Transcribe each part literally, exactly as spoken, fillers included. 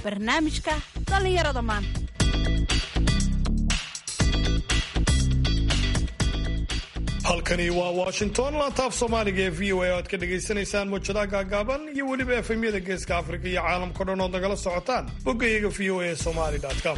barnaamijka dhallinyarada maanta. halkani waa washington, laantaaf soomaaliga ee v o a oo aad ka dhagaysanaysaan muujadaha gaagaaban iyo weliba efemyada geeska afrika iyo caalamka dhan ood nagala socotaan boggayaga v o a somali com.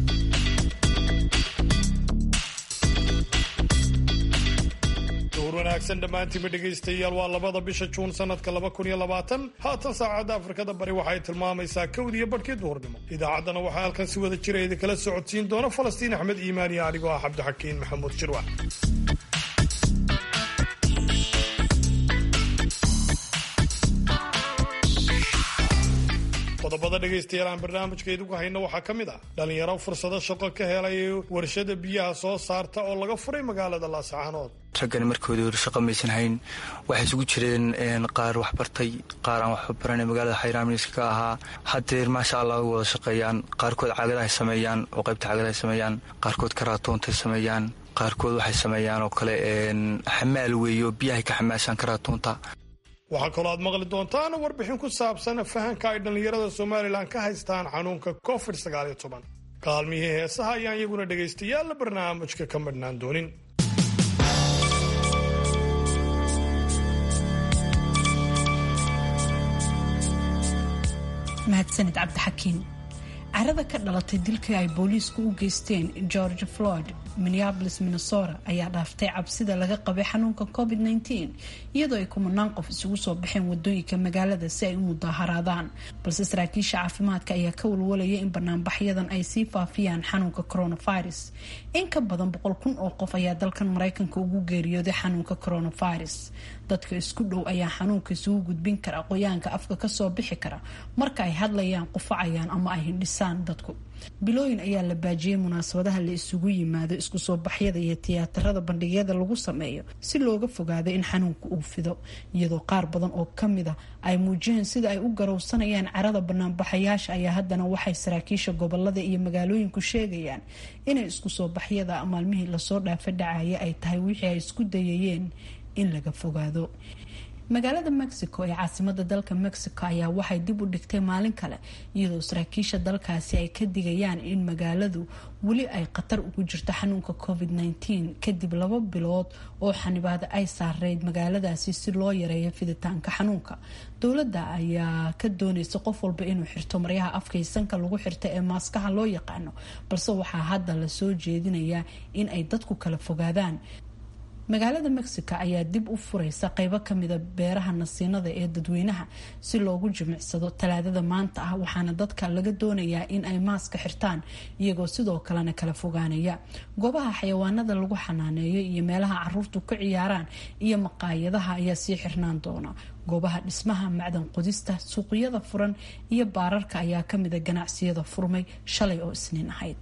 wanaagsan dhammaantiinba dhegaystayaal, waa labada bisha juun sanadka laba kun iyo labaatan. haatan saacadda afrikada bari waxay tilmaamaysaa kowd iyo barhkii duhurnimo. idaacaddana waxaa halkan si wada jira idinkala socodsiin doona falastiin axmed iimaan iyo anigoo ah cabdixakiin maxamuud jirwac. qodobada dhegaystayaal aan barnaamijka idigu hayno waxaa ka mid ah dhalinyaro fursado shaqo ka helay warshada biyaha soo saarta oo laga furay magaalada Laascaanood. raggani markoodii hore shaqo maysan hayn, waxay isugu jireen qaar wax bartay, qaar aan wax baranay, magaalada xayraamiiska ka ahaa. haddeer maasha allah way wada shaqeeyaan. qaarkood caagadahay sameeyaan oo qaybta caagadahay sameeyaan, qaarkood karaatoontay sameeyaan, qaarkood waxay sameeyaan oo kale xamaal weeyo biyahay ka xamaashaan karaatoonta. waxaa kaloo aad maqli doontaan warbixin ku saabsan fahanka ay dhallinyarada somalilan ka haystaan xanuunka covid sagaal iyo toban. kaalmihii heesaha ayaan iyaguna dhegaystayaal barnaamijka ka madhnaan doonin. mahadsanid cabdixakiin. carada ka dhalatay dilkii ay booliisku u geysteen George Floyd Minneapolis, Minnesota ayaa dhaaftay cabsida laga qabay xanuunka covid nineteen, iyadoo ay kumanaan qof isugu soo baxeen wadooyinka magaalada si ay u mudaharaadaan. balse saraakiisha caafimaadka ayaa ka walwalaya in banaanbaxyadan ay sii faafiyaan xanuunka coronavirus. in ka badan boqol kun oo qof ayaa dalkan Mareykanka ugu geeriyooday xanuunka coronavirus. dadka isku dhow ayaa xanuunka isugu gudbin kara qoyaanka afka kasoo bixi kara marka ay hadlayaan, qufacayaan ama ay hindhisaan dadku. bilooyin ayaa la baajiyay munaasabadaha la isugu yimaado, isku soo baxyada iyo tiyaatarada bandhigyada lagu sameeyo si looga fogaado in xanuunka uu fido, iyadoo qaar badan oo kamid a ay muujiyeen sida ay u garowsanayaan carada banaanbaxayaasha. ayaa haddana waxay saraakiisha gobolada iyo magaalooyinku sheegayaan inay isku soo baxyada maalmihii lasoo dhaafa dhacaya ay tahay wixii ay isku dayayeen in laga fogaado. magaalada Mexico ee caasimada dalka Mexico ayaa waxay dib u dhigtay maalin kale, iyadoo saraakiisha dalkaasi ay ka digayaan in magaaladu weli ay khatar ugu jirto xanuunka covid nineteen kadib laba bilood oo xanibaado ay saareyd magaaladaasi si loo yareeyo fiditaanka xanuunka. dowladda ayaa ka doonaysa qof walba inuu xirto maryaha afkaysanka lagu xirto ee maaskaha loo yaqaano, balse waxaa hadda la soo jeedinayaa in ay dadku kala fogaadaan. magaalada Mexico ayaa dib u furaysa qaybo kamida beeraha nasiinada ee dadweynaha si loogu jimicsado talaadada maanta ah, waxaana dadka laga doonayaa in ay maaska xirtaan iyagoo sidoo kalena kala fogaanaya. goobaha xayawaanada lagu xanaaneeyo iyo meelaha caruurtu ka ciyaaraan iyo maqaayadaha ayaa sii xirnaan doona. goobaha dhismaha, macdan qodista, suuqyada furan iyo baararka ayaa kamida ganacsiyada furmay shalay oo isniin ahayd.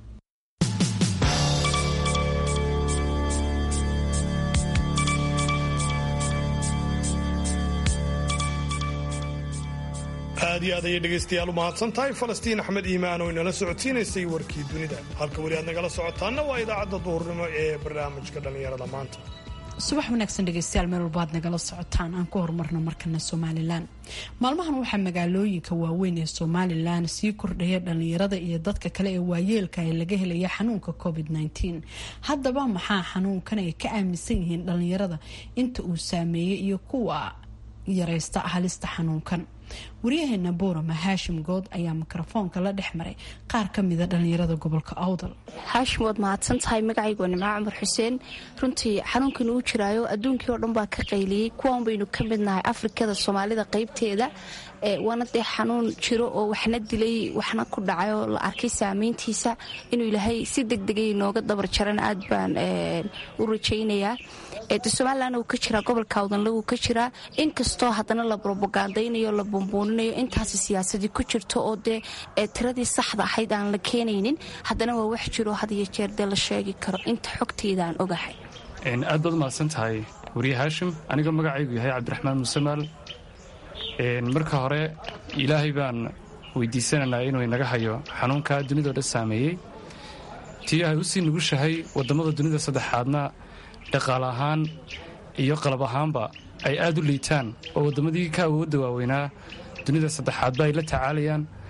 aad iyo aad ayay dhegaystayaal u mahadsan tahay falastiin axmed iimaan oo inala socodsiinaysay warkii dunida. halka weli aad nagala socotaanna waa idaacadda duhurnimo ee barnaamijka dhallinyarada maanta. subax wanaagsan dhegaystayaal, meel walba aad nagala socotaan. aan ku horumarno markana Somalilan. maalmahan waxaa magaalooyinka waaweyn ee Somalilan sii kordhaya dhalinyarada iyo dadka kale ee waayeelka ee laga helaya xanuunka covid nineteen. haddaba maxaa xanuunkan ay ka aaminsan yihiin dhalinyarada inta uu saameeyey iyo kuwa yaraysta halista xanuunkan? waryaheena Boorama Haashim Good ayaa mikrofoonka la dhex maray qaar ka mida dhalinyarada gobolka Awdal. Haashim, waad mahadsan tahay. magacaygu waa Nimco Cumar Xuseen. runtii xanuunkan uu jiraayo adduunkii oo dhan baa ka qayliyey, kuwan baynu ka midnahay Afrikada, Soomaalida qaybteeda. waana dee xanuun jiro oo waxna dilay waxna ku dhacay oo la arkay saameyntiisa. inuu ilaahay si degdegay nooga dabar jaran aad baan u rajaynayaa. Somaliland uu ka jiraa, gobolka Awdal uu ka jiraa, inkastoo haddana la propagandaynayo, la bumbuuninayo, intaasi siyaasadii ku jirto oo dee tiradii saxda ahayd aan la keenaynin, haddana waa wax jiro had iyo jeer dee la sheegi karo inta xogtayda aan ogahay. aad baad mahadsan tahay wariye Haashim. aniga magacaygu yahay Cabdiraxmaan Musamaal. marka hore ilaahay baan weydiisanaynaa inuu inaga hayo xanuunka dunidoo dhan saameeyey, tii ay u sii nugushahay wadamada dunida saddexaadna dhaqaale ahaan iyo qalab ahaanba ay aad u liitaan oo wadamadii ka awoodda waaweynaa dunida saddexaadba ay la tacaalayaan.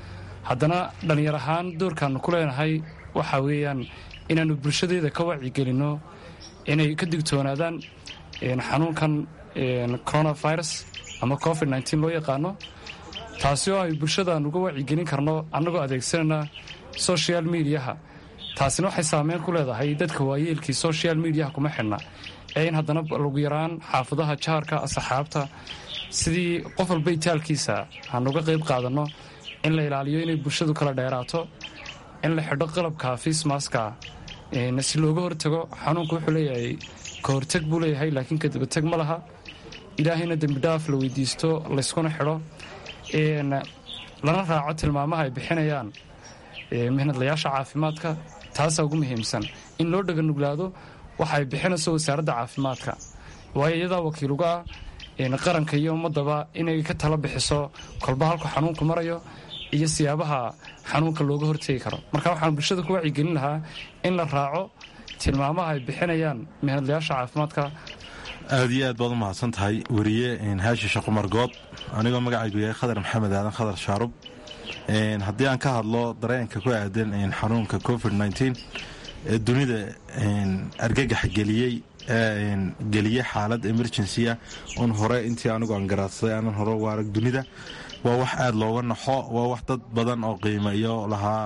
haddana dhallinyar ahaan doorkaannu ku leenahay waxaa weeyaan inaannu bulshadeeda ka wacyigelinno inay ka digtoonaadaan xanuunkan coronavirus ama covid nteen loo yaqaano, taasi oo ay bulshadaan uga wacyigelin karno annagoo adeegsanayna social mediaha. taasina waxay saameyn ku leedahay dadka waayeelkii social mediaha kuma xidhna, ee in haddana lagu yaraan xaafadaha jaarka asxaabta sidii qof walba itaalkiisa hanuga qayb qaadanno in la ilaaliyo inay bulshadu kala dheeraato, in la xidho qalabka fiismaska si looga hortago. xanuunku wuxuu leeyahay ka hortag buu leeyahay, laakiin kadabatag ma laha. ilaahayna dembidhaaf la weydiisto, layskuna xidho, lana raaco tilmaamaha ay bixinayaan mihnadlayaasha caafimaadka. taasaa ugu muhiimsan in loo dhaganuglaado waxa ay bixinayso wasaaradda caafimaadka, waayo iyadaa wakiiluga ah qaranka iyo ummadaba inay ka tala bixiso kolba halku xanuunku marayo iyo siyaabaha xanuunka looga hortegi karo. marka waxaan bulshada ku wacyigelin lahaa in la raaco tilmaamaha ay bixinayaan mihnadlayaasha caafimaadka. aad iyo aad baad u mahadsan tahay weriye haashi shaqo margood. anigoo magacaygu yahay khadar maxamed aadan khadar shaarub. haddii aan ka hadlo dareenka ku aadan xanuunka covid nteen ee dunida argagax geliyey ee geliyey xaalad emergency-a un hore intii anigu aan garaadsaday aanan hore uga arag dunida, waa wax aad looga naxo. waa wax dad badan oo qiimo iyo lahaa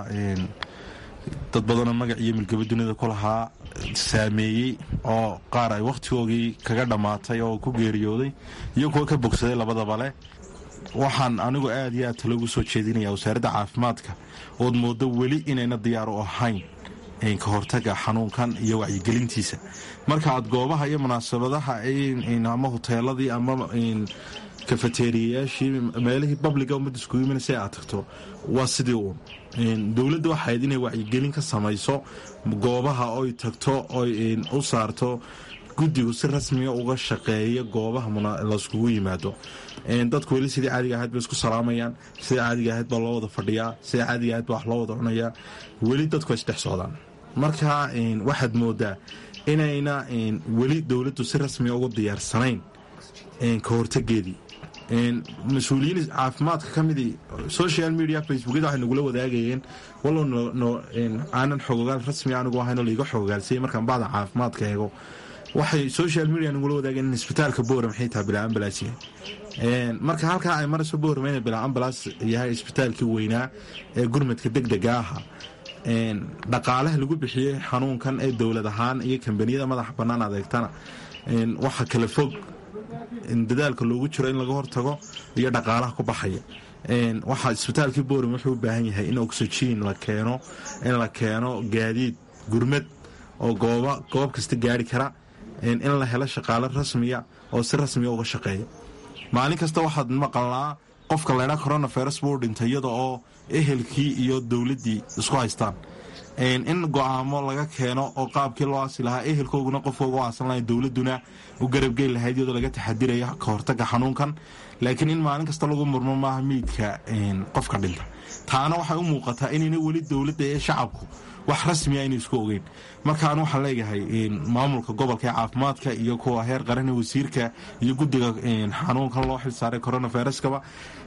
dad badanoo magac iyo milgabo dunida ku lahaa saameeyey, oo qaar ay wakhtigoogii kaga dhammaatay oo ku geeriyooday iyo kuwa ka bogsaday labadaba leh. waxaan anigu aad iyo aad talogu soo jeedinaya wasaaradda caafimaadka ood moodo weli inayna diyaar u ahayn ka hortaga xanuunkan iyo wacyigelintiisa. marka aad goobaha iyo munaasabadaha ama hoteeladii ama kafateeriyayaashii meelihii babliga ummadda iskugu imanaysa aad tagto, waa sidii uun dowladda waxayd inay wacyigelin ka samayso goobaha oy tagto oy u saarto guddigu si rasmiga uga shaqeeya goobaha layskugu yimaado. dadku weli sidii caadiga ahayd bay isku salaamayaan, sidii caadiga ahayd baa loo wada fadhiyaa, sidii caadiga ahayd baa wax loo wada cunayaa, weli dadku ay isdhex socdaan. marka waxaad moodaa inayna weli dowladdu si rasmiga ugu diyaarsanayn ka hortageedii. mas-uuliyiin caafimaadka ka midii social media facebookyada waxay nagula wadaagayeen walow aanan xogogaal rasmi anigu ahaynoo laiga xogogaalsayay markaan bacda caafimaadka eego. waxay social media nagula wadaageen in isbitaalka boorem xitaa bilaa ambalaas yahay. marka halkaa ay marayso boorem inay bilaa ambalaas yahay isbitaalkii weynaa ee gurmadka degdega aha. dhaqaalaha lagu bixiyey xanuunkan ee dowlad ahaan iyo kambaniyada madaxa bannaan adeegtana waxa kala fog dadaalka loogu jiro in laga hortago iyo dhaqaalaha ku baxaya. waxaa isbitaalkii boorem wuxuu u baahan yahay in oxygen la keeno, in la keeno gaadiid gurmad oo gooba goob kasta gaari kara, in la helo shaqaale rasmiya oo si rasmiya uga shaqeeya. maalin kasta waxaad maqalnaa qofka laydhaa coronavirus buu dhintay iyada oo ehelkii iyo dowladdii isku haystaan. in go'aamo laga keeno oo qaabkii loo aasi lahaa ehelkooguna qofkooga u aasan lahay dowladduna u garabgeli lahayd iyadoo laga taxadiraya ka hortaga xanuunkan. laakiin in maalin kasta lagu murmo maaha miidka qofka dhinta. taana waxay u muuqataa inayna weli dowladda ee shacabku wax rasmiya inay isku ogeyn. markaan waxaan leeyahay maamulka gobolka ee caafimaadka iyo kuwa heer qaran ee wasiirka iyo guddiga xanuunkan loo xilsaaray coronaviruskaba,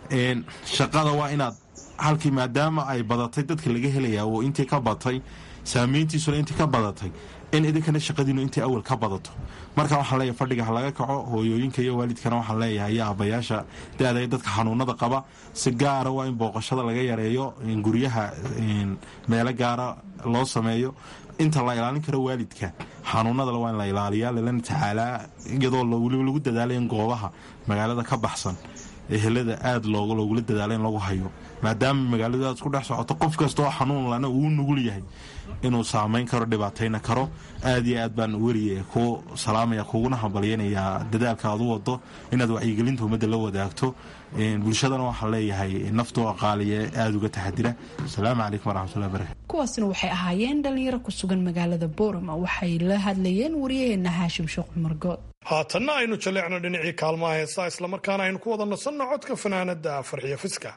shaqada waa inaad halkii maadaama ay badatay dadka laga helayaa oo intii ka batay saameyntiisuna intii ka badatay, in idinkana shaqadiinu intii awal ka badato. marka waxaan leeyahay fadhiga ha laga kaco. hooyooyinka iyo waalidkana waxaan leeyahay iyo aabbayaasha da-da dadka xanuunada qaba si gaara waa in booqashada laga yareeyo, guryaha meelo gaara loo sameeyo. inta la ilaalin karo waalidka xanuunada waa in la ilaaliyaa, lalana tacaalaa, iyadoo weliba lagu dadaalay in goobaha magaalada ka baxsan ehelada aad loogula dadaala in lagu hayo, maadaama magaaladu aad isku dhex socoto qof kasta oo xanuun lana uu nugul yahay inuu saamayn karo, dhibaatayna karo. aad iyo aad baan weriye ku salaamaya, kuguna hambalyaynayaa dadaalka aad u wado inaad wacyigelinta ummadda la wadaagto. bulshadana waxaan leeyahay naftoo qaaliye aada uga taxadira. asalaamu calaykum waraxmatullahi barakatu. kuwaasna waxay ahaayeen dhalinyaro ku sugan magaalada boorama, waxay la hadlayeen waryaheena haashim sheekh margood. haatanna aynu jaleecno dhinacii kaalmaha heesaa, islamarkaana aynu ku wada nasanno codka fanaanada farxiyo fiska.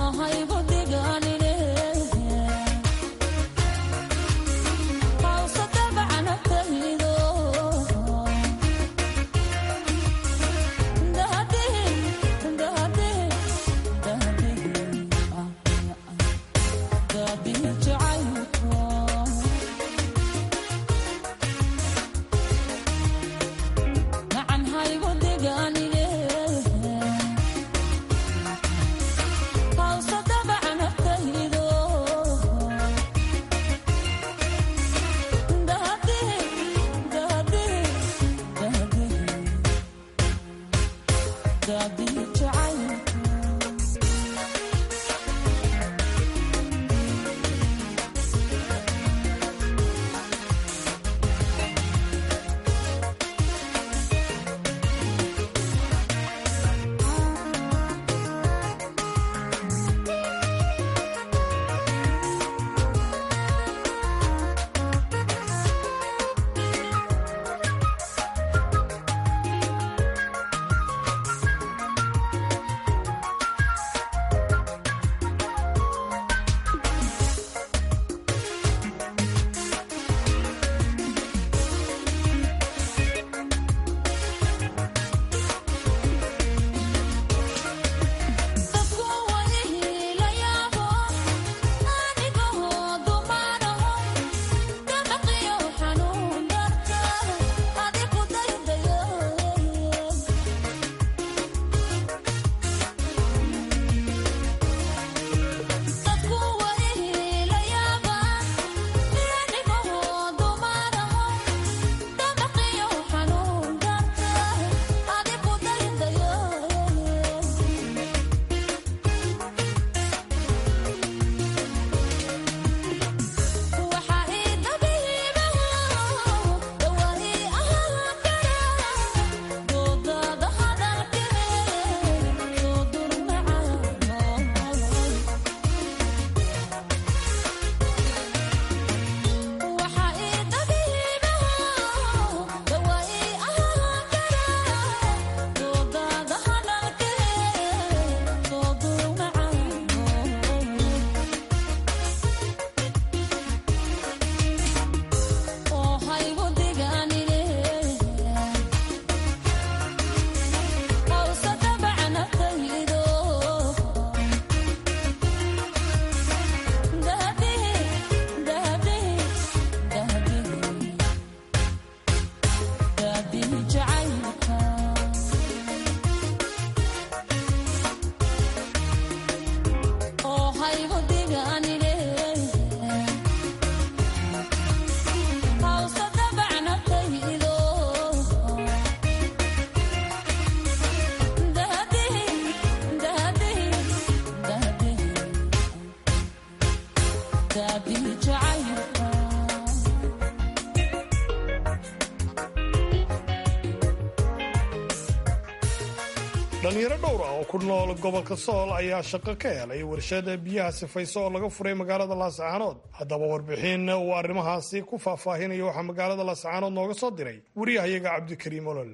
dhalinyaro dhowr ah oo ku nool gobolka Sool ayaa shaqo ka helay warshada biyaha sifayso oo laga furay magaalada Laascaanood. Haddaba warbixin uu arrimahaasi ku faahfaahinayo waxa magaalada Laascaanood nooga soo diray wariyahayaga Cabdikariim Olol.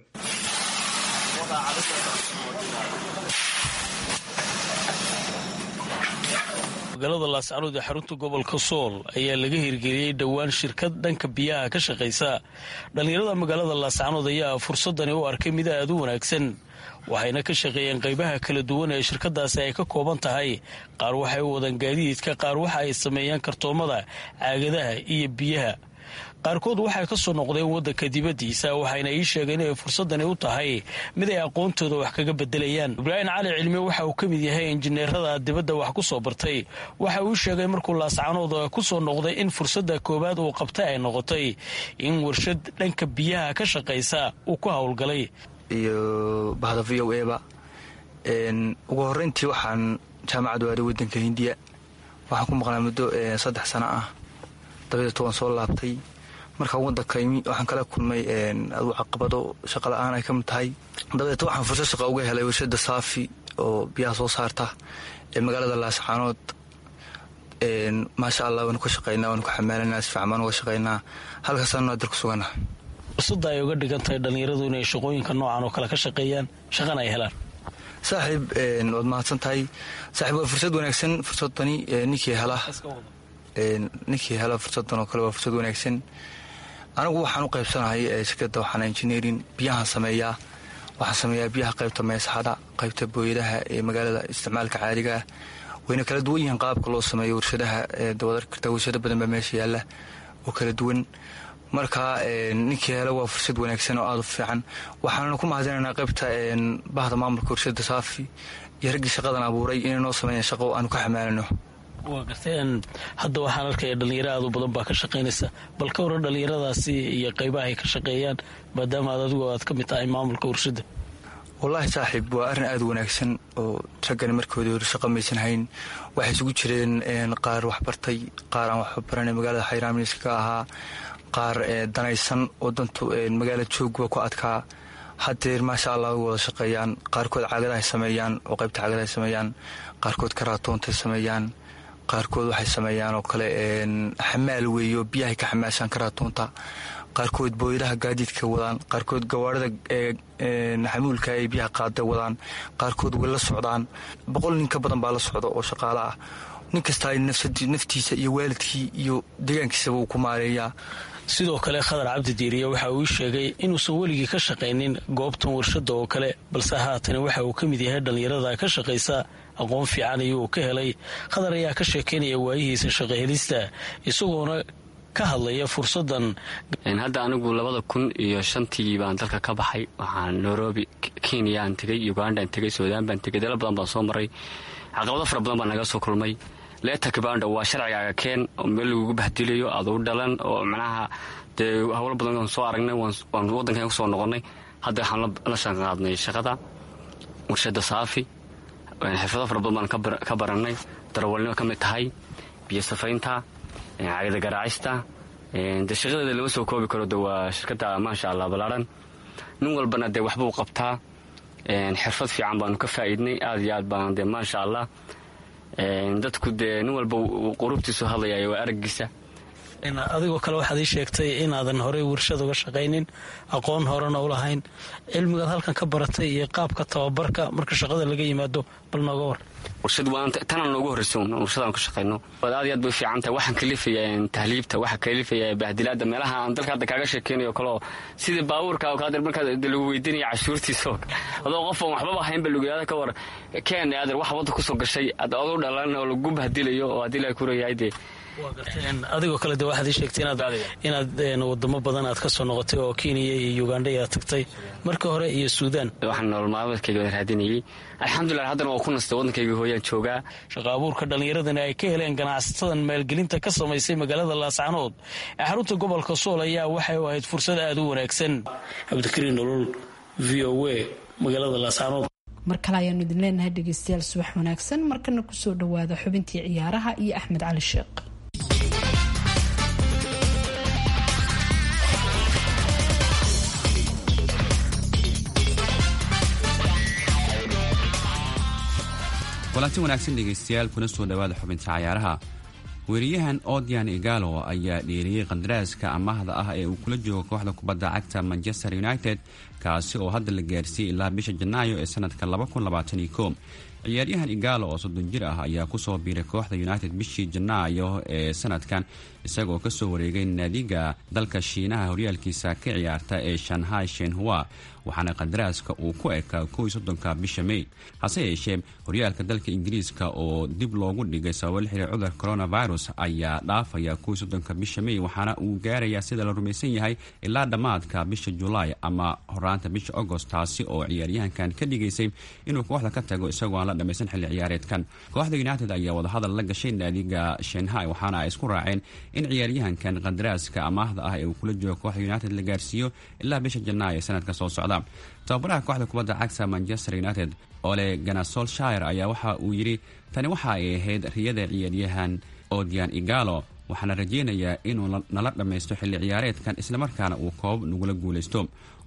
magaalada Laascaanood ee xarunta gobolka Sool ayaa laga hirgeliyay dhawaan shirkad dhanka biyaha ka shaqeysa. dhalinyarada magaalada Laascaanood ayaa fursadan u arkay mid aad u wanaagsan, waxayna ka shaqeeyeen qaybaha kala duwan ee shirkadaasi ay ka kooban tahay. qaar waxay u wadaan gaadiidka, qaar waxa ay sameeyaan kartoomada, caagadaha iyo biyaha. qaarkood waxay ka soo noqdeen waddanka dibaddiisa, waxayna ii sheegeen inay fursadani u tahay mid ay aqoontooda wax kaga bedelayaan. ibraahim cali cilmi waxa uu ka mid yahay injineerada dibadda wax ku soo bartay. waxa uu sheegay markuu Laascaanood ku soo noqday in fursadda koowaad uu qabtay ay noqotay in warshad dhanka biyaha ka shaqaysa uu ku howlgalay. iyo bahda v o eba ugu horreyntii waxaan jaamacad waaday waddanka hindiya. waxaan ku maqnaa muddo saddex sano ah, dabadeed waan soo laabtay. markaan waddanka imi waxaan kala kulmay aduu caqabado shaqo la-aan ay ka mid tahay. dabadeed waxaan fursad shaqa uga helay warshada saafi oo biyaha soo saarta ee magaalada Laascaanood. maasha allah waanu ka shaqaynaa, waanu ka xamaalanaa, si fiican baan uga shaqaynaa. halkaasaanu hadda ku sugannaha. fursadda ay uga dhigan tahay dhalinyaradu inay shaqooyinka noocan oo kale ka shaqeeyaan, shaqana ay helaan. saaxiib waad mahadsan tahay saaxiib waa fursad wanaagsan fursadani ninkii hela ninkii hela fursadan oo kale waa fursad wanaagsan anigu waxaan u qaybsanahay shirkadda waxaan engineering biyahan sameeyaa waxaan sameeyaa biyaha qaybta meesaxada qaybta booyadaha ee magaalada isticmaalka caadiga ah wayna kala duwan yihiin qaabka loo sameeyo warshadaha dawadar karta warshado badan baa meesha yaalla oo kala duwan marka ninkii hele waa fursad wanaagsan oo aada u fiican waxaanana ku mahadinaynaa qaybta bahda maamulka warshada saafi iyo raggii shaqadan abuuray inay noo sameeyaan shaqo aanu ka xamaalano waa garteen hadda waxaan arkaya dhallinyaro aad u badan baa ka shaqaynaysa bal ka waran dhallinyaradaasi iyo qaybaha ay ka shaqeeyaan maadaama aad adigu aad ka mid tahay maamulka warshada wallaahi saaxiib waa arrin aada u wanaagsan oo raggani markoodii hore shaqa maysan hayn waxay isugu jireen qaar waxbartay qaar aan waxba baranay magaalada xayraamiiska ka ahaa qaar danaysan oo dantu magaala joogba ku adkaa hadeer maasha allah way wada shaqeeyaan qaarkood caagadahay sameeyaan oo qaybta caagadahay sameeyaan qaarkood karaatoontay sameeyaan qaarkood waxay sameeyaan oo kale xamaal weeyo biyahay ka xamaashaan karaatoonta qaarkood booyadaha gaadiidka wadaan qaarkood gawaarida xamuulka ay biyaha qaada wadaan qaarkood way la socdaan boqol nin ka badan baa la socda oo shaqaale ah nin kastaa naftiisa iyo waalidkii iyo deegaankiisaba uu ku maareeyaa sidoo kale khadar cabdi diiriye waxa uu sheegay inuusan weligii ka shaqaynin goobtan warshada oo kale balse haatana waxa uu ka mid yahay dhallinyarada ka shaqaysa aqoon fiican ayuu ka helay khadar ayaa ka sheekaynaya waayihiisa shaqahelista isagoona ka hadlaya fursadan hadda anigu labada kun iyo shantii baan dalka ka baxay waxaan nairobi kenyaan tegay ugandaan tegay suudaan baan tegay dalo badan baan soo maray caqabado fara badan baan naga soo kulmay leeta kibanda waa sharcigaaga keen oo meel lagugu bahdilayo aad u dhalan oo macnaha dee howlo badan aan soo aragnay waan waddankan kusoo noqonnay hadda waxaan la shanqaadnay shaqada warshada saafi xirfado fara badan baan ka barannay darawalnimo ka mid tahay biyo safaynta caagada garaacista dee shaqadeeda lama soo koobi karo de waa shirkadda maasha allah ballaaran nin walbana dee waxbuu qabtaa xirfad fiican baanu ka faa'iidnay aad iyo aad baan dee maasha allah dadku dee nin walba qurubtiisu hadlayayo waa araggiisa adigoo kale waxaad ii sheegtay inaadan horey warshad uga shaqaynin aqoon horena u lahayn cilmigaad halkan ka baratay iyo qaabka tababarka marka shaqada laga yimaado bal nooga war warshad tanaan noogu horraysa warshadaan ka shaqayno aad iyo aad bay fiican tahay waxaan kalifaya tahliibta waxaa kalifaya bahdilaada meelaha aan dalka hadda kaaga sheekeynayo kaleo sidii baabuurka kaadir markaa lagu weydiinaya cashuurtiisa adoo qofan waxbaba haynba lugayaada ka war keen aadir wax wadda kusoo gashay adoo dhalan oo lagu bahdilayo oo haddii la kurayahay dee adigoo kale de waxaad ii sheegtay inaad wadamo badan aad ka soo noqotay oo kenya iyo uganda aad tagtay marka hore iyo suudaan waxaan nolol maalmeedkayga wada raadinayay alxamdulilah haddana waa ku nastay waddankayga hooyaan joogaa shaqa abuurka dhallinyaradani ay ka heleen ganacsatadan maalgelinta ka samaysay magaalada laascanood ee xarunta gobolka sool ayaa waxay u ahayd fursad aad u wanaagsan cabdikariin nolol v o a magaalada laascanood mar kale ayaanu idin leenahay dhegeystayaal subax wanaagsan markana kusoo dhawaada xubintii ciyaaraha iyo axmed cali sheekh kulanti wanaagsan dhegaystayaal kuna soo dhawaada xubinta cayaaraha weeriyahan odian igalo ayaa dheeriyey qandaraaska amaahda ah ee uu kula joogo kooxda kubadda cagta manchester united kaasi oo hadda la gaarsiiyey ilaa bisha janaayo ee sanadka ciyaaryahan igalo oo soddon jir ah ayaa kusoo biiray kooxda united bishii janaayo ee sanadkan isagoo kasoo wareegay naadiga dalka shiinaha horyaalkiisa ka ciyaarta ee shanghai shenhua waxaana qandaraaska uu ku ekaa kow iyo soddonka bisha may hase yeeshee horyaalka dalka ingiriiska oo dib loogu dhigay sababo la xiriir cudurka coronavirus ayaa dhaafaya kow iyo soddonka bisha may waxaana uu gaarayaa sida la rumaysan yahay ilaa dhammaadka bisha julaay ama horaanta bisha agost taasi oo ciyaaryahankan ka dhigaysay inuu kooxda ka tago isagoo aan la dhammaysan xilli ciyaareedkan kooxda united ayaa wadahadal la gashay naadiga shanghai waxaana ay isku raaceen in ciyaaryahankan qandaraaska amaahda ah ee uu kula joogo kooxda united la gaarsiiyo ilaa bisha janaayo sanadka soo socda tababaraha kooxda kubadda cagta manchester united ole gunnar solskjaer ayaa waxa uu yidhi tani waxa ay ahayd riyada ciyaaryahan odian igalo waxaana rajaynayaa inuu nala dhammaysto xilli ciyaareedkan islamarkaana uu koob nagula guulaysto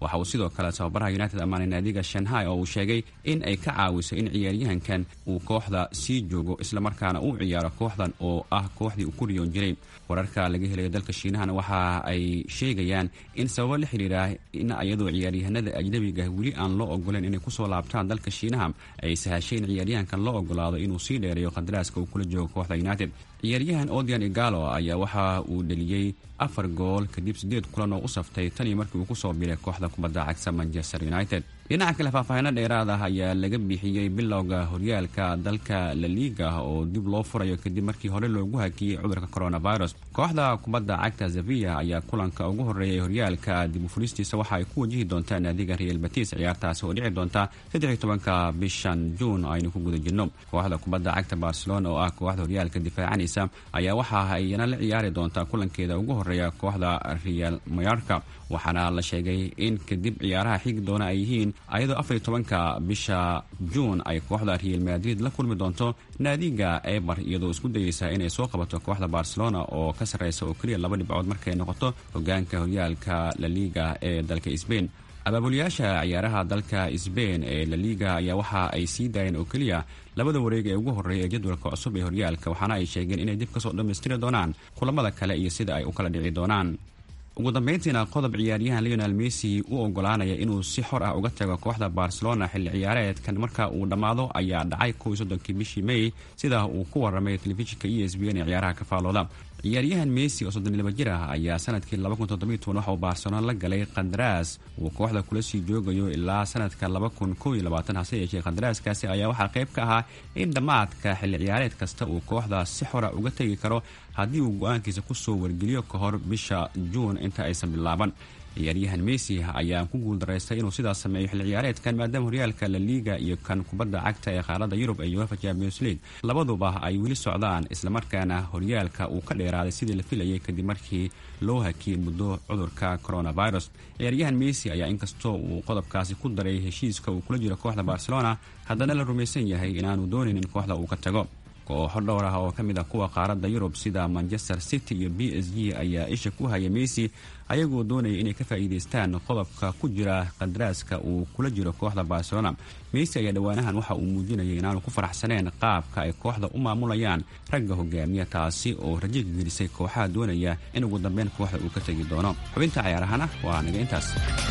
waxa uu sidoo kale tababaraha united ammaanay naadiga shanghai oo uu sheegay in ay ka caawiso in ciyaaryahankan uu kooxda sii joogo islamarkaana uu ciyaaro kooxdan oo ah kooxdii uu ku riyoon jiray. wararka laga helayo dalka shiinahana waxa ay sheegayaan in sababo la xiriira in ayadoo ciyaaryahanada ajnabiga weli aan loo ogoleen inay kusoo laabtaan dalka shiinaha ay sahashay in ciyaaryahankan loo ogolaado inuu sii dheereeyo qadaraaska uu kula joogo kooxda united. ciyaaryahan Odion Igalo ayaa waxa uu dhaliyay afar gool kadib sideed kulan oo u saftay tan iyo markii uu kusoo biiray kooxda kubadda cagta Manchester United. dhinaca kale faahfaahinno dheeraad ah ayaa laga bixiyey bilowga horyaalka dalka La Liga oo dib loo furayo kadib markii hore loogu hakiyey cudurka coronavirus. kooxda kubadda cagta Sevilla ayaa kulanka ugu horeeyay horyaalka dib u furistiisa waxa ay ku wajihi doontaa naadiga Real Betis ciyaartaasi oo dhici doonta saddex iyo tobanka bishan June aynu ku guda jirno. kooxda kubadda cagta Barcelona oo ah kooxda horyaalka difaacanaysa ayaa waxa ay la ciyaari doontaa kulankeeda ugu horeeya kooxda Real Mallorca, waxaana la sheegay in kadib ciyaaraha xigi doona ay yihiin ayadoo afar iyo tobanka bisha June ay kooxda Real Madrid la kulmi doonto naadiga Eibar iyadoo isku dayeysa inay soo qabato kooxda Barcelona oo ka sarreysa oo kaliya laba dhibcood markay noqoto hogaanka horyaalka La Liga ee dalka Spain. abaabulayaasha ciyaaraha dalka Spain ee La Liga ayaa waxa ay sii daayeen oo kaliya labada wareeg ee ugu horeeya ee jadwalka cusub ee horyaalka, waxaana ay sheegeen inay dib kasoo dhammaystiri doonaan kulamada kale iyo sida ay u kala dhici doonaan. ugu dambeyntiina qodob ciyaaryahan Lionel Messi u ogolaanaya inuu si xor ah uga tago kooxda Barcelona xilli ciyaareedkan marka uu dhammaado ayaa dhacay kow iyo soddonkii bishii May sida uu ku warramay telefishinka E S P N ee ciyaaraha ka faalooda. ciyaaryahan Messi oo soddon iyo laba jir ah ayaa sanadkii laba kun toddoba iyo toban waxa uu Barcelona la galay qandaraas uu kooxda kula sii joogayo ilaa sanadka laba kun kow iyo labaatan. hase yeeshee qandaraaskaasi ayaa waxaa qayb ka ahaa in dhammaadka xilli ciyaareed kasta uu kooxda si xora uga tegi karo haddii uu go-aankiisa kusoo wargeliyo ka hor bisha Juun inta aysan bilaaban. ciyaaryahan Messi ayaa ku guuldaraystay inuu sidaas sameeyo xilli ciyaareedkan maadaama horyaalka La Liga iyo kan kubadda cagta ee qaaradda Yurub ee UEFA Champions League labaduba ay weli socdaan islamarkaana horyaalka uu ka dheeraaday sidii la filayay kadib markii loo hakiyey muddo cudurka coronavirus. ciyaaryahan Messi ayaa inkastoo uu qodobkaasi ku daray heshiiska uu kula jiro kooxda Barcelona haddana la rumaysan yahay inaanu doonin in kooxda uu ka tago. kooxo dhowr ah oo ka mid ah kuwa qaaradda Yurub sida Manchester City iyo B S G ayaa isha ku haya Messi ayagoo doonaya inay ka faa'iideystaan qodobka ku jira qadaraaska uu kula jiro kooxda Barcelona. Messi ayaa dhawaanahan waxa uu muujinayay inaanu ku faraxsaneen qaabka ay kooxda u maamulayaan ragga hogaamiya, taasi oo rajo gelisay kooxaha doonaya in ugu dambeyn kooxda uu ka tagi doono. xubinta ciyaarahana waa naga intaas.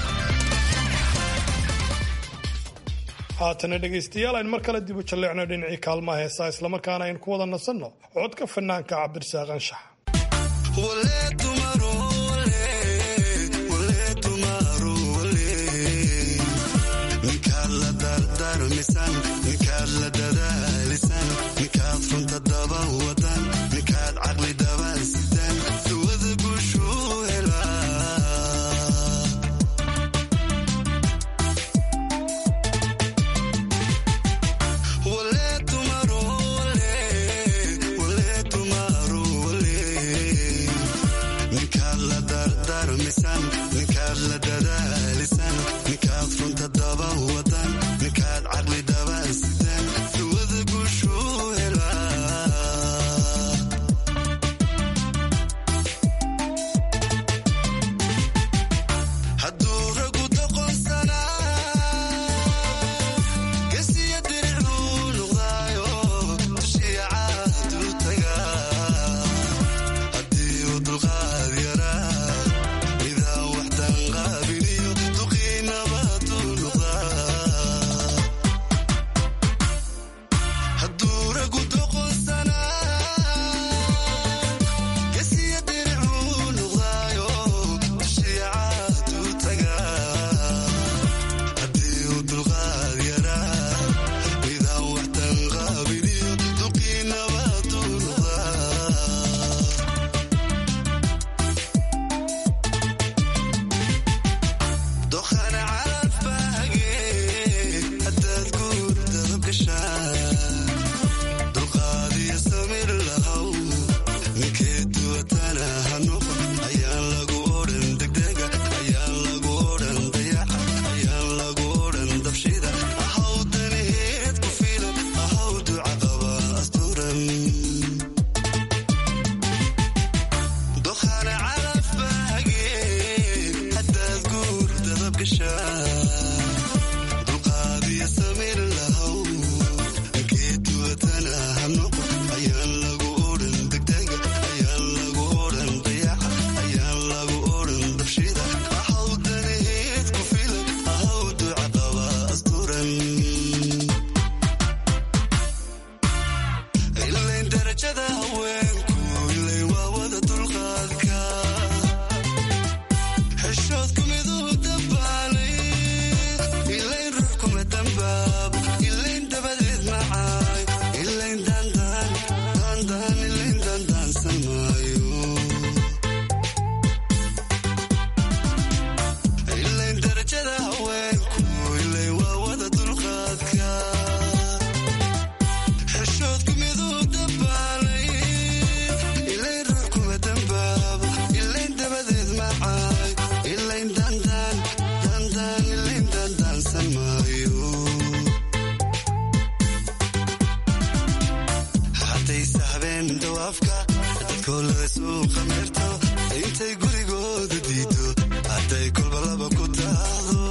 haatana dhegaystayaal aynu mar kale dib u jalleecno dhinacii kaalmaha heesaa islamarkaana aynu ku wada nasanno codka fanaanka cabdirasaaq anshax. ninkaad caqli dabaan sidaan sawada guushuu helaa darajada haweenku ilay waa wada dulqaadka xishoodku miduu dabaalay ilayn ruux kuma dambaab ilayn dabadeed macaay ilayn dandaan dandaan ilayn dandaan samaayo ilayn darajada haweenku ilay waa wada dulqaadka xishoodku miduu dabaalay ilayn ruux kuma dambaab ilayn dabadeed macaay ilayn dandaan dandaan ilayn dandaan samaayo hadday sahbeen dawaafka dadkoo laga suuqa meerto intay gurigooda diido hadday kolba laba ku taado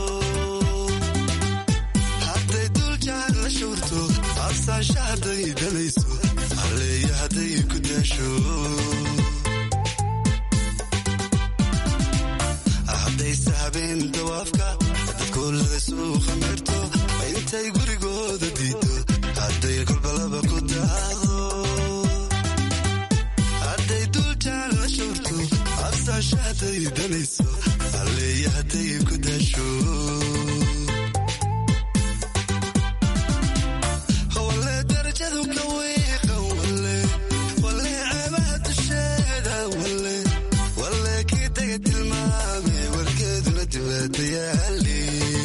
hadday duljaan la shuurto absaansha hadday dalayso halleeya hadday ku daasho hadday sahbeen dawaafka dadkoo laga suuqa meerto intay gurigooda diido hadday kolba laba ku taado hadday duljaan la shuurto absaansha hadday dalayso halleeya hadday ku daasho wale darajadu ka wiiqan wale wale ceebaha dusheeda wale wale kii daga tilmaame warkeeduna dibadda yaali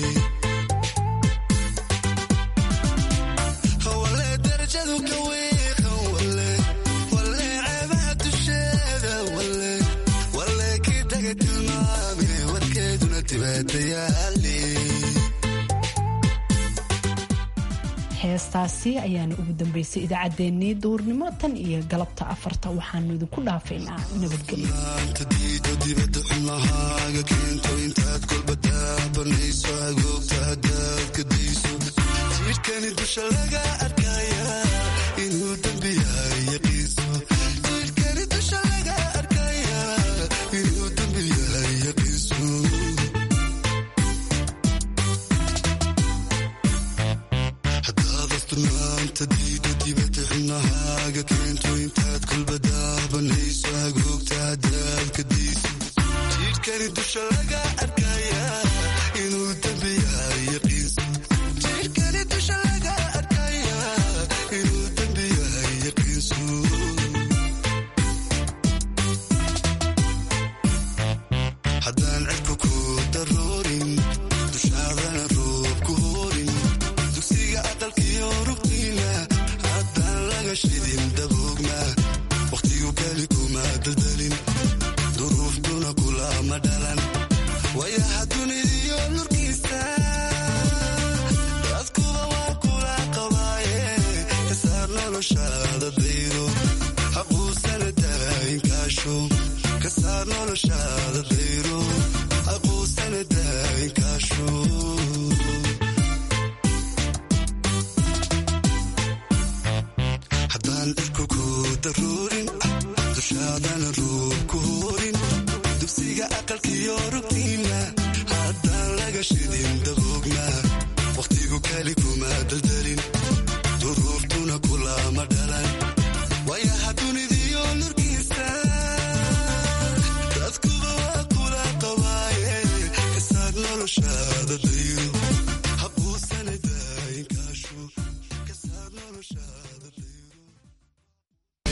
wale darajadu ka wiiqan wale wale ceebaha dusheeda wale wale kii daga tilmaame warkeeduna dibadda yaali heestaasi ayaana ugu dambeysay idaacaddeenii duurnimo tan iyo galabta afarta waxaanu idinku dhaafaynaa nabadgelyo maanta diido dibadda xubnahaaga keento intaad kolba daabanayso agoogta haddaad ka dayso jidhkani dusha laga arkaya inuu dembi yahay yaqiiso jidhkani dusha laga arkaya inuu dembi yahay yaqiiso haddaad asturnaanta diido dibadda xubnahaaga keento intaad kolba daabanayso agoogta haddaad ka dayso jidhkani dusha laga arkaya inuu dembi yahay yaqiiso jidhkani dusha laga arkaya inuu dembi yahay yaqiiso haddaan cirku ku daroorin dushaadana roob ku hoorin dugsiga aqalkiyo rugtiina haddaan laga shidin daboogna wakhtigu kali kuma daldalin duruuftuna kulama dhalan wayaha dunidiyo nurkiisa dadkuba waa kula qabaaye kasaar noloshaada dayro haquusana daayinkaasho kasaar noloshaada dayro haquusana daayinkaasho haddaan cirku ku daroorin dushaadana roob ku hoorin dugsiga aqalkiyo rugtiina haddaan laga shidin daboogna wakhtigu kali kuma daldalin duruuftuna kulama dhalan